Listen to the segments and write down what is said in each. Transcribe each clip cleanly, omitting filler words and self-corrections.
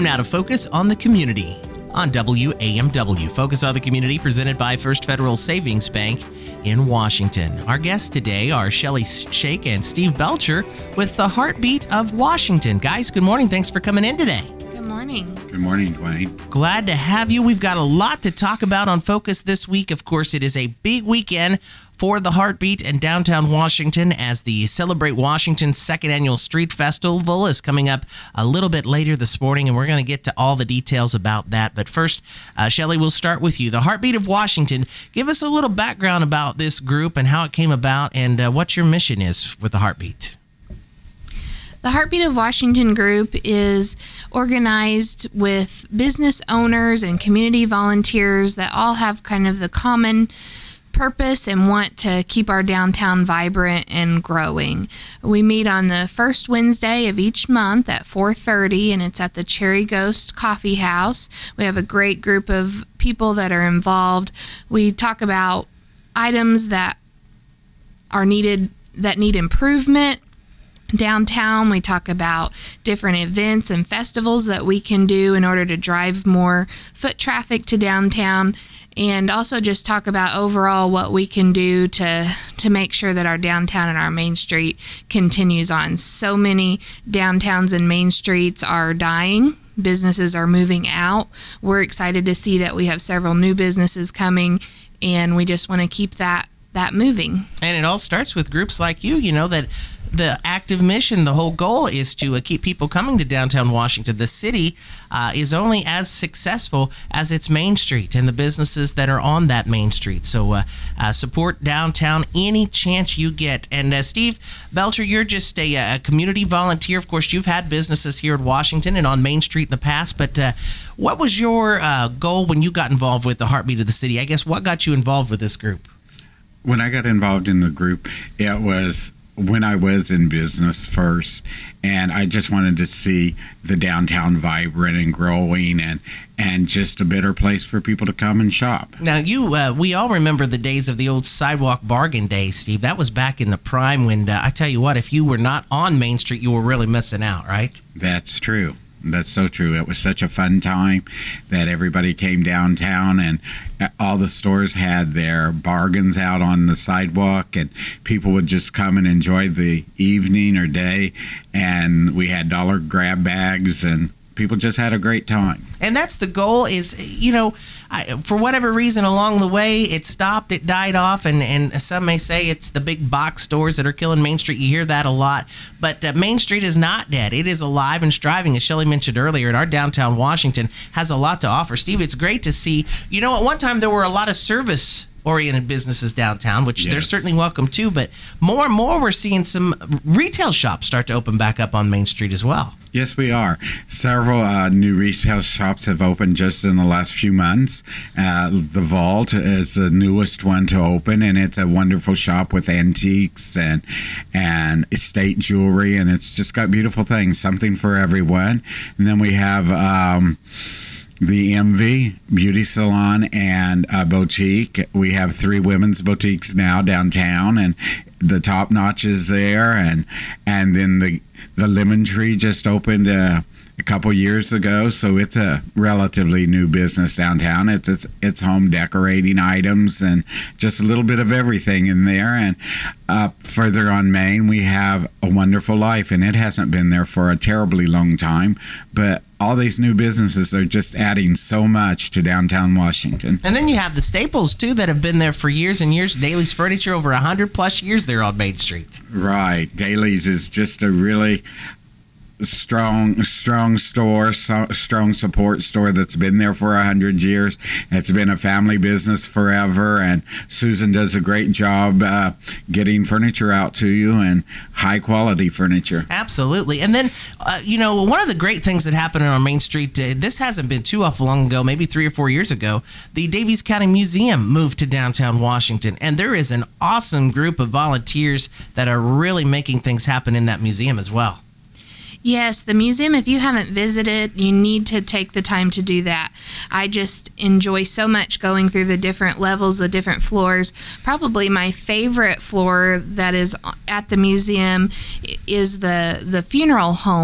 Time now to focus on the community on WAMW. Focus on the Community, presented by First Federal Savings Bank in Washington. Our guests today are Shelley Shake and Steve Belcher with the Heartbeat of Washington. Guys, good morning. Thanks for coming in today. Good morning. Good morning, Dwayne. Glad to have you. We've got a lot to talk about on Focus this week. Of course, it is a big weekend for the Heartbeat in downtown Washington as the Celebrate Washington second annual street festival is coming up a little bit later this morning, and we're going to get to all the details about that. But first, Shelley, we'll start with you. The Heartbeat of Washington. Give us a little background about this group and how it came about and what your mission is with the Heartbeat. The Heartbeat of Washington group is organized with business owners and community volunteers that all have kind of the common purpose and want to keep our downtown vibrant and growing. We meet on the first Wednesday of each month at 4:30, and it's at the Cherry Ghost Coffee House. We have a great group of people that are involved. We talk about items that are needed, that need improvement downtown. We talk about different events and festivals that we can do in order to drive more foot traffic to downtown, and also just talk about overall what we can do to make sure that our downtown and our main street continues on. So many downtowns and main streets are dying. Businesses are moving out. We're excited to see that we have several new businesses coming, and we just want to keep that moving. And it all starts with groups like you know, that the active mission, the whole goal is to keep people coming to downtown Washington. The city is only as successful as its main street and the businesses that are on that main street. So support downtown any chance you get. And Steve Belcher, you're just a community volunteer. Of course, you've had businesses here in Washington and on Main Street in the past, but what was your goal when you got involved with the Heartbeat of the City? I guess what got you involved with this group? When I got involved in the group, it was when I was in business first, and I just wanted to see the downtown vibrant and growing and just a better place for people to come and shop. Now, we all remember the days of the old sidewalk bargain days, Steve. That was back in the prime when, I tell you what, if you were not on Main Street, you were really missing out, right? That's true. That's so true. It was such a fun time that everybody came downtown, and all the stores had their bargains out on the sidewalk, and people would just come and enjoy the evening or day, and we had dollar grab bags, and people just had a great time. And that's the goal is, for whatever reason along the way, it stopped, it died off, and some may say it's the big box stores that are killing Main Street. You hear that a lot. But Main Street is not dead. It is alive and striving, as Shelley mentioned earlier, and our downtown Washington has a lot to offer. Steve, it's great to see. At one time there were a lot of service-oriented businesses downtown, which they're certainly welcome to, but more and more we're seeing some retail shops start to open back up on Main Street as well. Yes, we are. Several new retail shops have opened just in the last few months. The Vault is the newest one to open, and it's a wonderful shop with antiques and estate jewelry, and it's just got beautiful things, something for everyone. And then we have the Envy Beauty Salon and Boutique. We have 3 women's boutiques now downtown, and the Top Notch is there, and then the Lemon Tree just opened a couple years ago, so it's a relatively new business downtown. It's home decorating items and just a little bit of everything in there. And further on Main, we have A Wonderful Life, and it hasn't been there for a terribly long time, but all these new businesses are just adding so much to downtown Washington. And then you have the staples, too, that have been there for years and years. Daly's Furniture, over 100-plus years there on Main Street. Right. Daly's is just a really strong store, strong support store that's been there for 100 years. It's been a family business forever, and Susan does a great job getting furniture out to you, and high quality furniture. Absolutely. And then one of the great things that happened on Main Street, this hasn't been too awful long ago, maybe 3 or 4 years ago, the Daviess County Museum moved to downtown Washington, and there is an awesome group of volunteers that are really making things happen in that museum as well. Yes, the museum, if you haven't visited, you need to take the time to do that. I just enjoy so much going through the different levels, the different floors. Probably my favorite floor that is at the museum is the funeral home.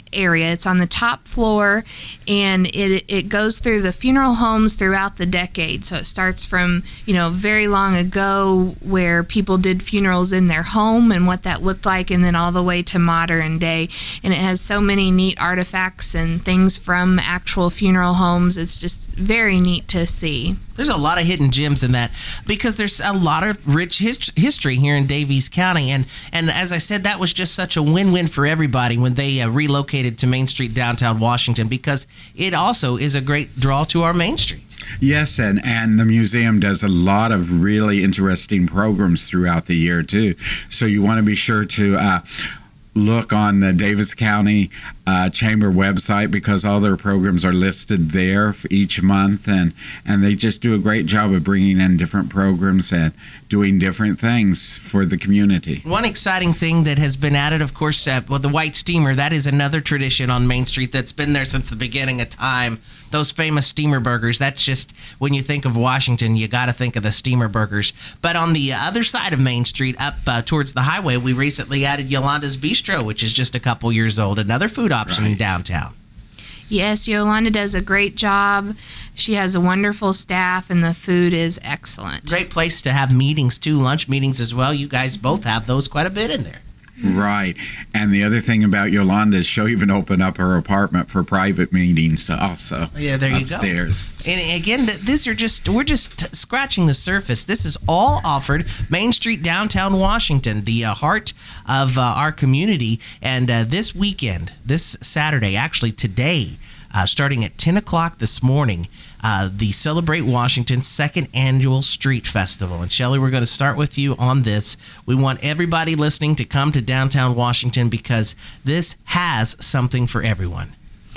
area. It's on the top floor, and it goes through the funeral homes throughout the decade. So it starts from, very long ago where people did funerals in their home and what that looked like, and then all the way to modern day. And it has so many neat artifacts and things from actual funeral homes. It's just very neat to see. There's a lot of hidden gems in that because there's a lot of rich history here in Daviess County. And as I said, that was just such a win-win for everybody when they relocated to Main Street, downtown Washington, because it also is a great draw to our Main Street. Yes, and the museum does a lot of really interesting programs throughout the year, too. So you want to be sure to look on the Daviess County Chamber website, because all their programs are listed there for each month, and they just do a great job of bringing in different programs and doing different things for the community. One exciting thing that has been added, of course, the White Steamer. That is another tradition on Main Street that's been there since the beginning of time. Those famous steamer burgers, that's just, when you think of Washington, you got to think of the steamer burgers. But on the other side of Main Street, up towards the highway, we recently added Yolanda's Bistro, which is just a couple years old, another food option in downtown. Yes, Yolanda does a great job. She has a wonderful staff, and the food is excellent. Great place to have meetings, too, lunch meetings as well. You guys both have those quite a bit in there. Right. And the other thing about Yolanda is she'll even open up her apartment for private meetings also. Yeah, there you upstairs. Go. And again, we're just scratching the surface. This is all offered Main Street, downtown Washington, the heart of our community. And this weekend, this Saturday, actually today, starting at 10 o'clock this morning, the Celebrate Washington second annual street festival. And Shelley, we're going to start with you on this. We want everybody listening to come to downtown Washington because this has something for everyone.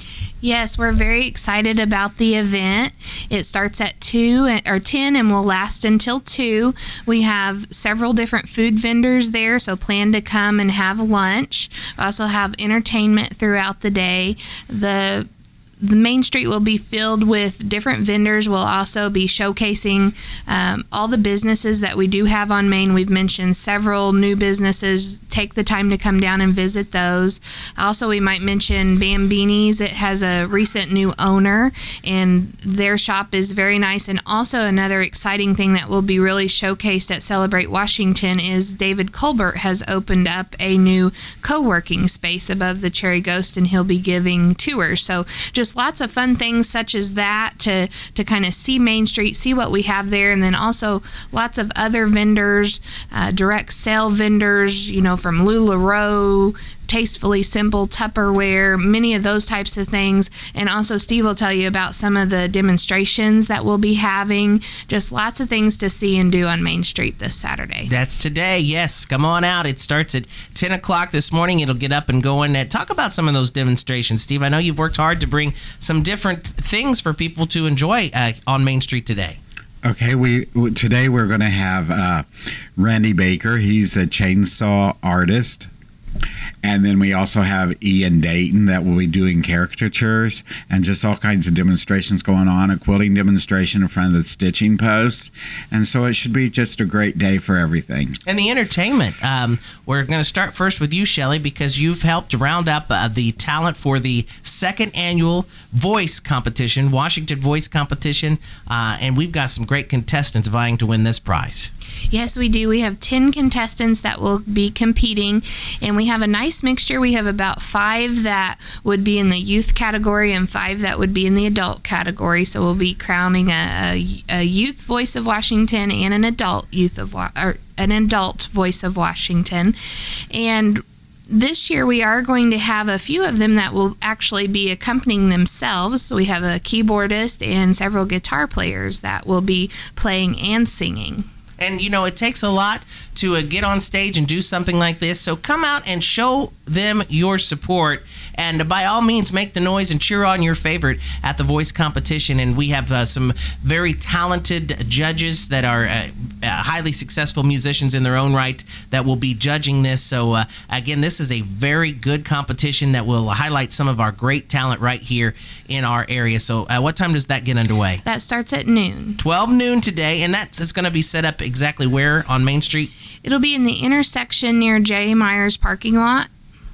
Yes, we're very excited about the event. It starts at 10 and will last until 2. We have several different food vendors there, so plan to come and have lunch. We also have entertainment throughout the day. The Main Street will be filled with different vendors. We'll also be showcasing all the businesses that we do have on Main. We've mentioned several new businesses. Take the time to come down and visit those. Also, we might mention Bambini's. It has a recent new owner, and their shop is very nice. And also another exciting thing that will be really showcased at Celebrate Washington is David Colbert has opened up a new co-working space above the Cherry Ghost, and he'll be giving tours. So just lots of fun things such as that to kind of see Main Street, see what we have there, and then also lots of other vendors, direct sale vendors, from LuLaRoe, Tastefully Simple, Tupperware, many of those types of things. And also Steve will tell you about some of the demonstrations that we'll be having. Just lots of things to see and do on Main Street this Saturday. That's today. Yes, come on out. It starts at 10 o'clock this morning. It'll get up and going. Talk about some of those demonstrations, Steve. I know you've worked hard to bring some different things for people to enjoy on Main Street today. Okay, today we're going to have Randy Baker. He's a chainsaw artist. And then we also have Ian Dayton that will be doing caricatures and just all kinds of demonstrations going on, a quilting demonstration in front of the stitching post. And so it should be just a great day for everything. And the entertainment. We're going to start first with you, Shelley, because you've helped round up the talent for the second annual voice competition, Washington Voice Competition. And we've got some great contestants vying to win this prize. Yes, we do. We have 10 contestants that will be competing, and we have a nice mixture. We have about 5 that would be in the youth category and 5 that would be in the adult category. So we'll be crowning a youth voice of Washington and an adult voice of Washington. And this year we are going to have a few of them that will actually be accompanying themselves. So we have a keyboardist and several guitar players that will be playing and singing. And, it takes a lot to get on stage and do something like this. So come out and show them your support. And by all means, make the noise and cheer on your favorite at the voice competition. And we have some very talented judges that are highly successful musicians in their own right that will be judging this. So, again, this is a very good competition that will highlight some of our great talent right here in our area. So what time does that get underway? That starts at noon. 12 noon today. And that is going to be set up exactly where on Main Street? It'll be in the intersection near J. Myers parking lot.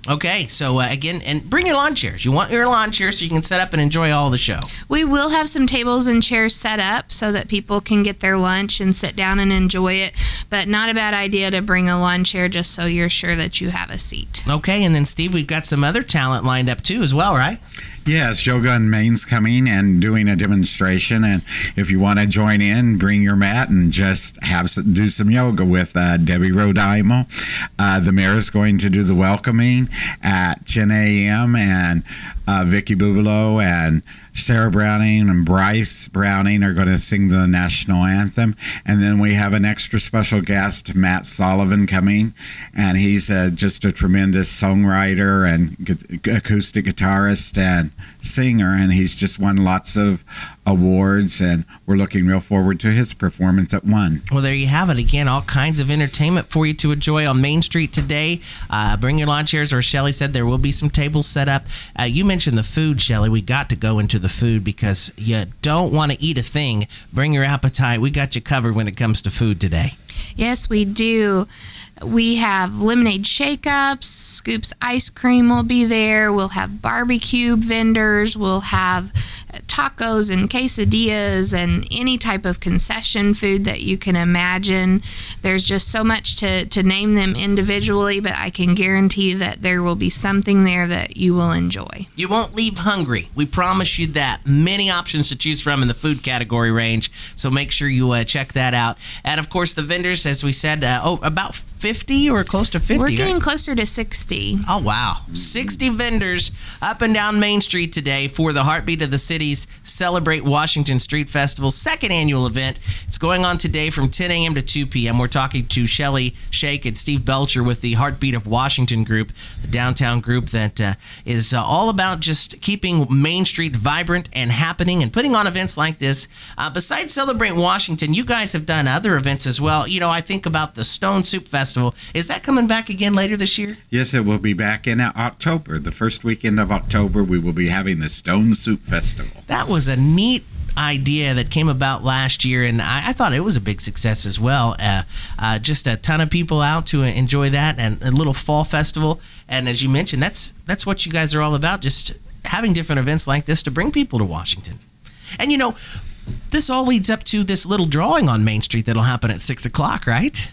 Okay, so again, and bring your lawn chairs. You want your lawn chairs so you can set up and enjoy all the show. We will have some tables and chairs set up so that people can get their lunch and sit down and enjoy it, but not a bad idea to bring a lawn chair just so you're sure that you have a seat. Okay, and then Steve, we've got some other talent lined up too as well, right? Yes, Yoga in Maine's coming and doing a demonstration, and if you want to join in, bring your mat and just do some yoga with Debbie Rodaimo. The mayor is going to do the welcoming at 10 a.m. and Vicky Bubalo and Sarah Browning and Bryce Browning are going to sing the national anthem. And then we have an extra special guest, Matt Sullivan, coming. And he's just a tremendous songwriter and acoustic guitarist and singer. And he's just won lots of awards. And we're looking real forward to his performance at 1. Well, there you have it. Again, all kinds of entertainment for you to enjoy on Main Street today. Bring your lawn chairs, or Shelley said there will be some tables set up. You mentioned the food, Shelley. We got to go into the food because you don't want to eat a thing. Bring your appetite. We got you covered when it comes to food today. Yes, we do. We have lemonade shake-ups, Scoops ice cream will be there. We'll have barbecue vendors. We'll have tacos and quesadillas and any type of concession food that you can imagine. There's just so much to name them individually, but I can guarantee that there will be something there that you will enjoy. You won't leave hungry. We promise you that. Many options to choose from in the food category range, so make sure you check that out. And, of course, the vendors, as we said, about 50 or close to 50. We're getting right? closer to 60. Oh, wow. 60 vendors up and down Main Street today for the Heartbeat of the City's Celebrate Washington Street Festival, second annual event. It's going on today from 10 a.m. to 2 p.m. We're talking to Shelley Shake and Steve Belcher with the Heartbeat of Washington group, the downtown group that is all about just keeping Main Street vibrant and happening and putting on events like this. Besides Celebrate Washington, you guys have done other events as well. You know, I think about the Stone Soup Festival. Is that coming back again later this year? Yes, it will be back in October. The first weekend of October, we will be having the Stone Soup Festival. That was a neat idea that came about last year, and I thought it was a big success as well. Just a ton of people out to enjoy that, and a little fall festival. And as you mentioned, that's what you guys are all about, just having different events like this to bring people to Washington. And you know, this all leads up to this little drawing on Main Street that'll happen at 6 o'clock, right?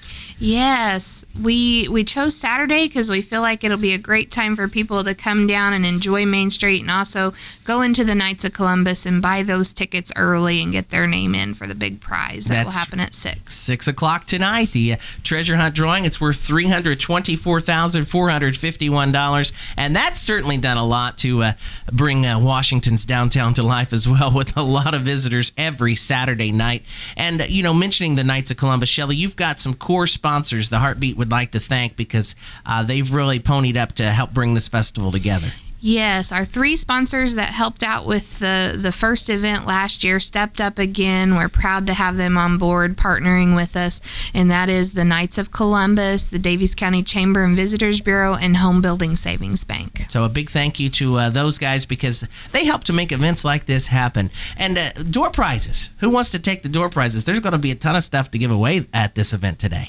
Yes, we chose Saturday because we feel like it'll be a great time for people to come down and enjoy Main Street, and also go into the Knights of Columbus and buy those tickets early and get their name in for the big prize. That will happen at 6. 6 o'clock tonight. The treasure hunt drawing, it's worth $324,451, and that's certainly done a lot to bring Washington's downtown to life as well, with a lot of visitors every Saturday night. And, you know, mentioning the Knights of Columbus, Shelley, you've got some core sponsors the Heartbeat would like to thank because they've really ponied up to help bring this festival together. Yes, our 3 sponsors that helped out with the first event last year stepped up again. We're proud to have them on board partnering with us, and that is the Knights of Columbus, the Daviess County Chamber and Visitors Bureau, and Home Building Savings Bank. So a big thank you to those guys because they help to make events like this happen. And door prizes. Who wants to take the door prizes? There's going to be a ton of stuff to give away at this event today.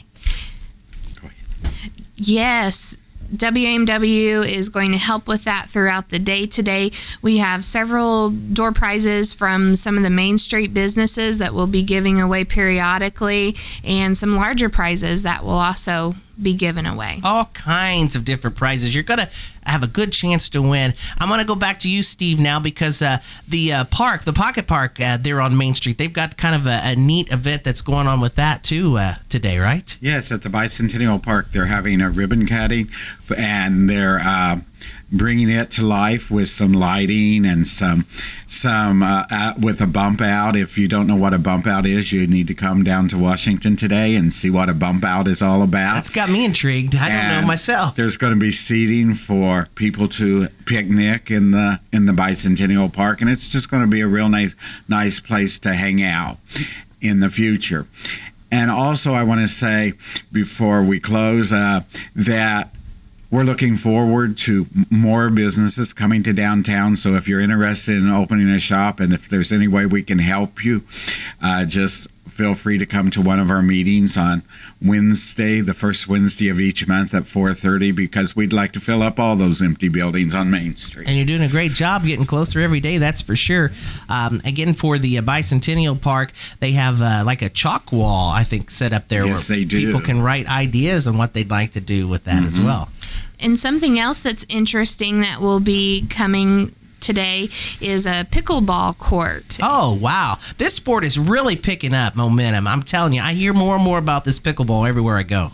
Yes. WAMW is going to help with that throughout the day today. We have several door prizes from some of the Main Street businesses that we'll be giving away periodically, and some larger prizes that will also be given away. All kinds of different prizes. You're going to have a good chance to win. I'm going to go back to you, Steve, now because the Pocket Park there on Main Street, they've got kind of a neat event that's going on with that too today, right? Yes, at the Bicentennial Park, they're having a ribbon cutting, and they're bringing it to life with some lighting and some with a bump out. If you don't know what a bump out is, you need to come down to Washington today and see what a bump out is all about. That's got me intrigued. I don't know myself. There's going to be seating for people to picnic in the Bicentennial Park, and it's just going to be a real nice place to hang out in the future. And also, I want to say before we close that we're looking forward to more businesses coming to downtown. So if you're interested in opening a shop, and if there's any way we can help you, just feel free to come to one of our meetings on Wednesday, the first Wednesday of each month at 4:30, because we'd like to fill up all those empty buildings on Main Street. And you're doing a great job getting closer every day, that's for sure. Again, for the Bicentennial Park, they have like a chalk wall, I think, set up there Yes, where they do. people can write ideas on what they'd like to do with that as well. And something else that's interesting that will be coming today is a pickleball court. Oh, wow. This sport is really picking up momentum. I'm telling you, I hear more and more about this pickleball everywhere I go.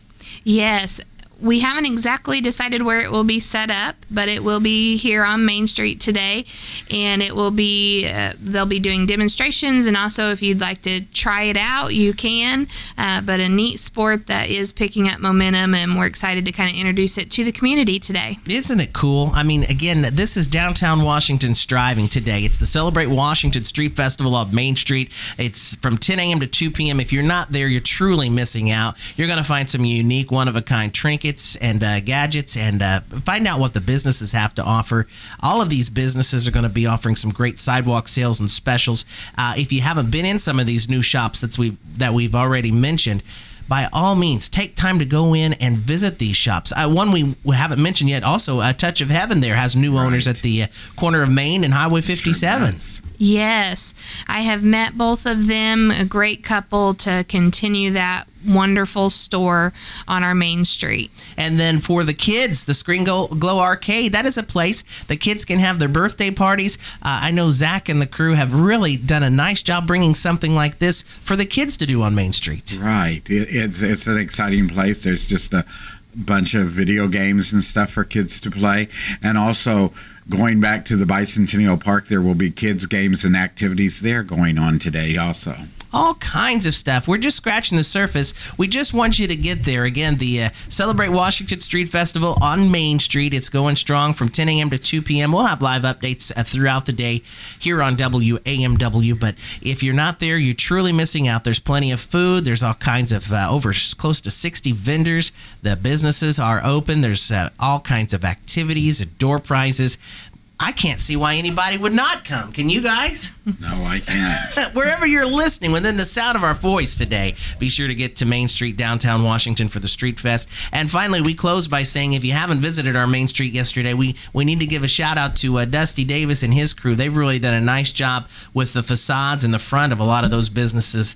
Yes. We haven't exactly decided where it will be set up, but it will be here on Main Street today, and it will be they'll be doing demonstrations, and also if you'd like to try it out, you can. But a neat sport that is picking up momentum, and we're excited to kind of introduce it to the community today. Isn't it cool? I mean, again, this is downtown Washington striving today. It's the Celebrate Washington Street Festival of Main Street. It's from 10 a.m. to 2 p.m. If you're not there, you're truly missing out. You're going to find some unique, one-of-a-kind trinkets and gadgets, and find out what the businesses have to offer. All of these businesses are going to be offering some great sidewalk sales and specials. If you haven't been in some of these new shops that we've already mentioned, by all means, take time to go in and visit these shops. One we haven't mentioned yet, also, A Touch of Heaven there has new owners at the corner of Main and Highway 57. Sure. Yes, I have met both of them, a great couple to continue that wonderful store on our Main Street. And then for the kids, the Screen Glow Arcade, that is a place the kids can have their birthday parties. I know Zach and the crew have really done a nice job bringing something like this for the kids to do on Main Street. Right. It's an exciting place. There's just a bunch of video games and stuff for kids to play. And also, going back to the Bicentennial Park, there will be kids' games and activities there going on today also. All kinds of stuff. We're just scratching the surface. We just want you to get there. Again, the Celebrate Washington Street Festival on Main Street. It's going strong from 10 a.m. to 2 p.m. We'll have live updates throughout the day here on WAMW. But if you're not there, you're truly missing out. There's plenty of food. There's all kinds of over close to 60 vendors. The businesses are open. There's all kinds of activities, door prizes. I can't see why anybody would not come. Can you guys? No, I can't. Wherever you're listening, within the sound of our voice today, be sure to get to Main Street, downtown Washington for the Street Fest. And finally, we close by saying if you haven't visited our Main Street yesterday, we need to give a shout out to Dusty Davis and his crew. They've really done a nice job with the facades in the front of a lot of those businesses,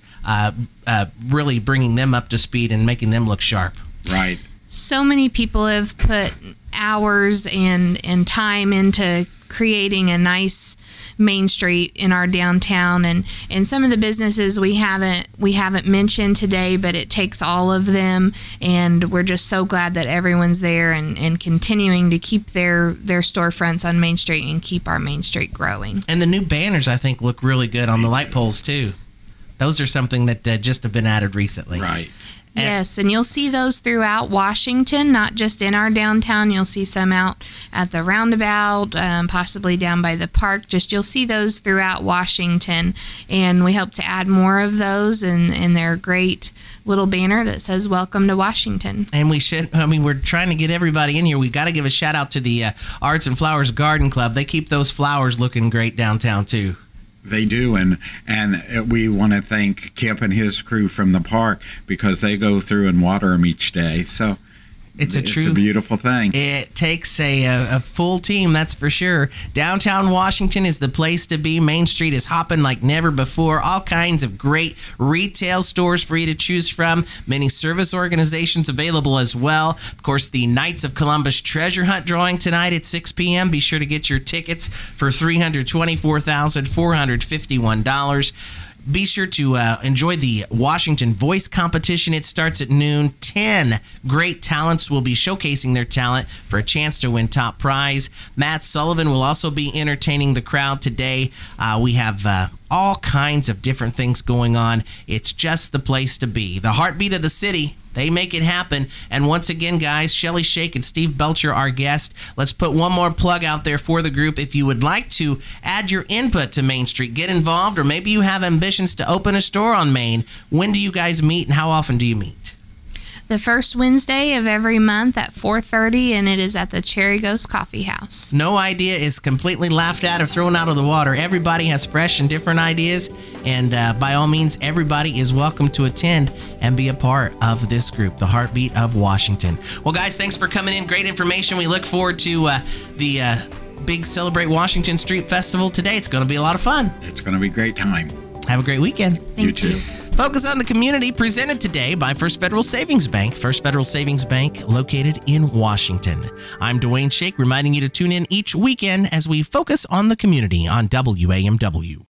really bringing them up to speed and making them look sharp. Right. So many people have put hours and time into creating a nice Main Street in our downtown, and some of the businesses we haven't mentioned today, but it takes all of them, and we're just so glad that everyone's there and continuing to keep their storefronts on Main Street and keep our Main Street growing. And the new banners, I think, look really good on the light poles too. Those are something that just have been added recently. Right. Yes, and you'll see those throughout Washington, not just in our downtown. You'll see some out at the roundabout, possibly down by the park. You'll see those throughout Washington, and we hope to add more of those, and they're a great little banner that says "Welcome to Washington." And we're trying to get everybody in here. We got to give a shout out to the Arts and Flowers Garden Club. They keep those flowers looking great downtown too. They do, and we want to thank Kip and his crew from the park because they go through and water them each day. So it's a beautiful thing. It takes a full team, that's for sure. Downtown Washington is the place to be. Main Street is hopping like never before. All kinds of great retail stores for you to choose from. Many service organizations available as well. Of course, the Knights of Columbus Treasure Hunt drawing tonight at 6 p.m. Be sure to get your tickets for $324,451. Be sure to enjoy the Washington Voice Competition. It starts at noon. 10 great talents will be showcasing their talent for a chance to win top prize. Matt Sullivan will also be entertaining the crowd today. We have all kinds of different things going on. It's just the place to be. The heartbeat of the city. They make it happen. And once again, guys, Shelly Shake and Steve Belcher, our guest. Let's put one more plug out there for the group. If you would like to add your input to Main Street, get involved, or maybe you have ambitions to open a store on Main, when do you guys meet and how often do you meet? the first Wednesday of every month at 4:30, and it is at the Cherry Ghost Coffee House. No idea is completely laughed at or thrown out of the water. Everybody has fresh and different ideas, and by all means, everybody is welcome to attend and be a part of this group, the Heartbeat of Washington. Well, guys, thanks for coming in. Great information. We look forward to the big Celebrate Washington Street Festival today. It's going to be a lot of fun. It's going to be a great time. Have a great weekend. Thank you. Focus on the Community, presented today by First Federal Savings Bank. First Federal Savings Bank, located in Washington. I'm Dwayne Shake, reminding you to tune in each weekend as we focus on the community on WAMW.